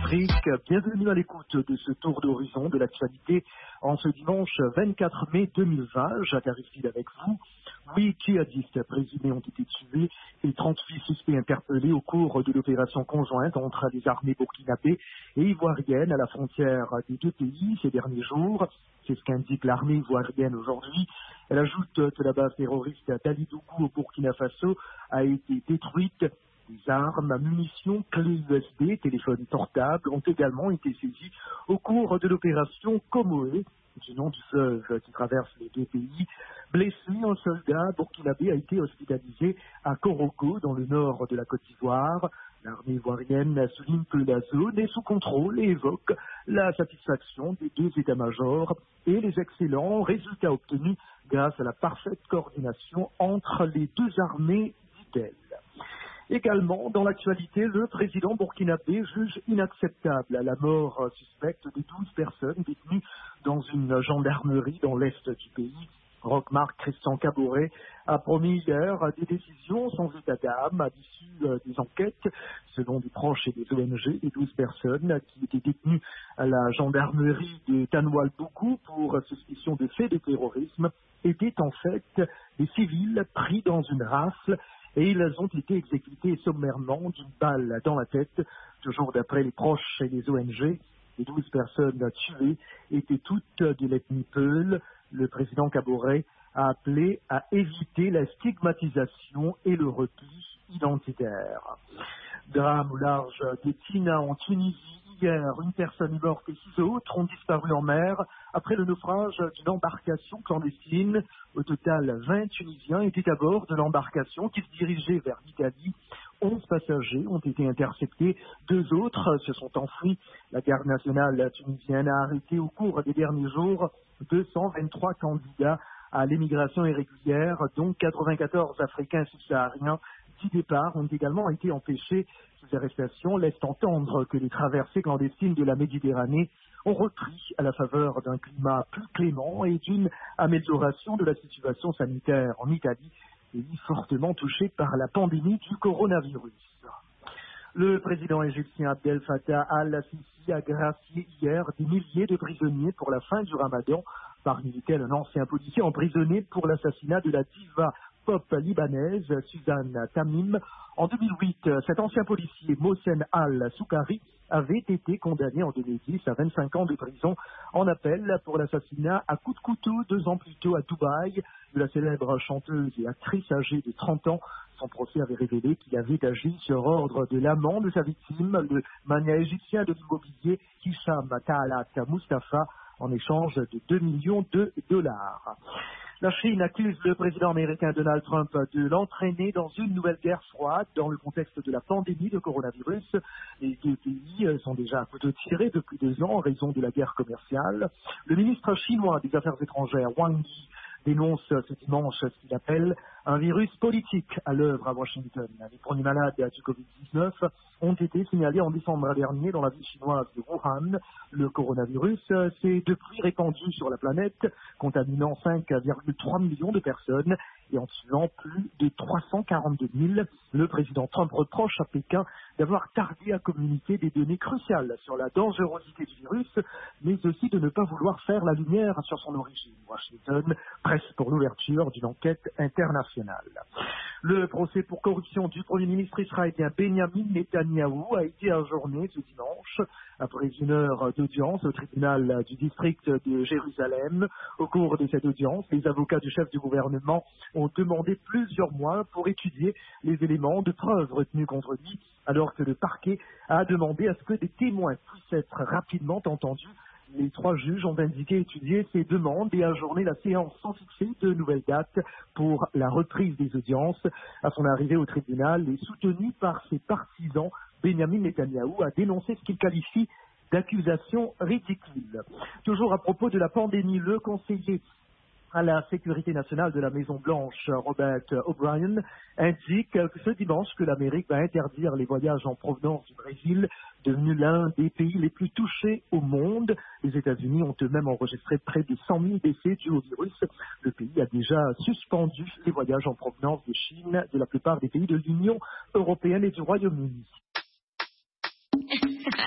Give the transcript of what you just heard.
Afrique. Bienvenue à l'écoute de ce tour d'horizon de l'actualité en ce dimanche 24 mai 2020. Jacques Aristide avec vous. 8 djihadistes présumés ont été tués et 38 suspects interpellés au cours de l'opération conjointe entre les armées burkinabées et ivoiriennes à la frontière des deux pays ces derniers jours. C'est ce qu'indique l'armée ivoirienne aujourd'hui. Elle ajoute que la base terroriste d'Alidougou au Burkina Faso a été détruite. Des armes, munitions, clés USB, téléphones portables ont également été saisis au cours de l'opération Comoé, du nom du fleuve qui traverse les deux pays. Blessé, un soldat burkinabé a été hospitalisé à Koroko, dans le nord de la Côte d'Ivoire. L'armée ivoirienne souligne que la zone est sous contrôle et évoque la satisfaction des deux états-majors et les excellents résultats obtenus grâce à la parfaite coordination entre les deux armées, dit-elle. Également, dans l'actualité, le président burkinabé juge inacceptable la mort suspecte de 12 personnes détenues dans une gendarmerie dans l'est du pays. Roch-Marc Christian Kaboré a promis hier des décisions sans état d'âme à l'issue des enquêtes. Selon des proches et des ONG, les 12 personnes qui étaient détenues à la gendarmerie de Tanoual-Boukou pour suspicion de faits de terrorisme étaient en fait des civils pris dans une rafle et ils ont été exécutés sommairement d'une balle dans la tête. Toujours d'après les proches et les ONG, les 12 personnes tuées étaient toutes de l'ethnie Peul. Le président Kaboré a appelé à éviter la stigmatisation et le repli identitaire. Drame au large de Tina en Tunisie. Hier, une personne est morte et 6 autres ont disparu en mer après le naufrage d'une embarcation clandestine. Au total, 20 Tunisiens étaient à bord de l'embarcation qui se dirigeait vers l'Italie. 11 passagers ont été interceptés, 2 autres se sont enfuis. La garde nationale tunisienne a arrêté au cours des derniers jours 223 candidats à l'émigration irrégulière, dont 94 Africains subsahariens. 10 départs ont également été empêchés. Ces arrestations laissent entendre que les traversées clandestines de la Méditerranée ont repris à la faveur d'un climat plus clément et d'une amélioration de la situation sanitaire en Italie, pays fortement touché par la pandémie du coronavirus. Le président égyptien Abdel Fattah al-Sisi a gracié hier des milliers de prisonniers pour la fin du Ramadan, parmi lesquels un ancien policier emprisonné pour l'assassinat de la diva pop libanaise Suzanne Tamim. En 2008, cet ancien policier Mohsen al-Soukari avait été condamné en 2010 à 25 ans de prison en appel pour l'assassinat à coups de couteau 2 ans plus tôt à Dubaï de la célèbre chanteuse et actrice âgée de 30 ans. Son procès avait révélé qu'il avait agi sur ordre de l'amant de sa victime, le mania égyptien de l'immobilier Hicham Ta'alat Mustafa, en échange de 2 millions de dollars. La Chine accuse le président américain Donald Trump de l'entraîner dans une nouvelle guerre froide dans le contexte de la pandémie de coronavirus. Les deux pays sont déjà à couteau tiré depuis 2 ans en raison de la guerre commerciale. Le ministre chinois des Affaires étrangères, Wang Yi, dénonce ce dimanche ce qu'il appelle un virus politique à l'œuvre à Washington. Les premiers malades du Covid-19 ont été signalés en décembre dernier dans la ville chinoise de Wuhan. Le coronavirus s'est depuis répandu sur la planète, contaminant 5,3 millions de personnes et en tuant plus de 342 000. Le président Trump reproche à Pékin d'avoir tardé à communiquer des données cruciales sur la dangerosité du virus, mais aussi de ne pas vouloir faire la lumière sur son origine. Washington presse pour l'ouverture d'une enquête internationale. Le procès pour corruption du Premier ministre israélien Benjamin Netanyahou a été ajourné ce dimanche après 1 heure d'audience au tribunal du district de Jérusalem. Au cours de cette audience, les avocats du chef du gouvernement ont demandé plusieurs mois pour étudier les éléments de preuve retenus contre lui, alors que le parquet a demandé à ce que des témoins puissent être rapidement entendus. Les 3 juges ont indiqué étudier ces demandes et ajourner la séance sans fixer de nouvelles dates pour la reprise des audiences. À son arrivée au tribunal et soutenu par ses partisans, Benjamin Netanyahou a dénoncé ce qu'il qualifie d'accusations ridicules. Toujours à propos de la pandémie, le conseiller à la sécurité nationale de la Maison-Blanche, Robert O'Brien, indique ce dimanche que l'Amérique va interdire les voyages en provenance du Brésil, devenu l'un des pays les plus touchés au monde. Les États-Unis ont eux-mêmes enregistré près de 100 000 décès dus au virus. Le pays a déjà suspendu les voyages en provenance de Chine, de la plupart des pays de l'Union européenne et du Royaume-Uni.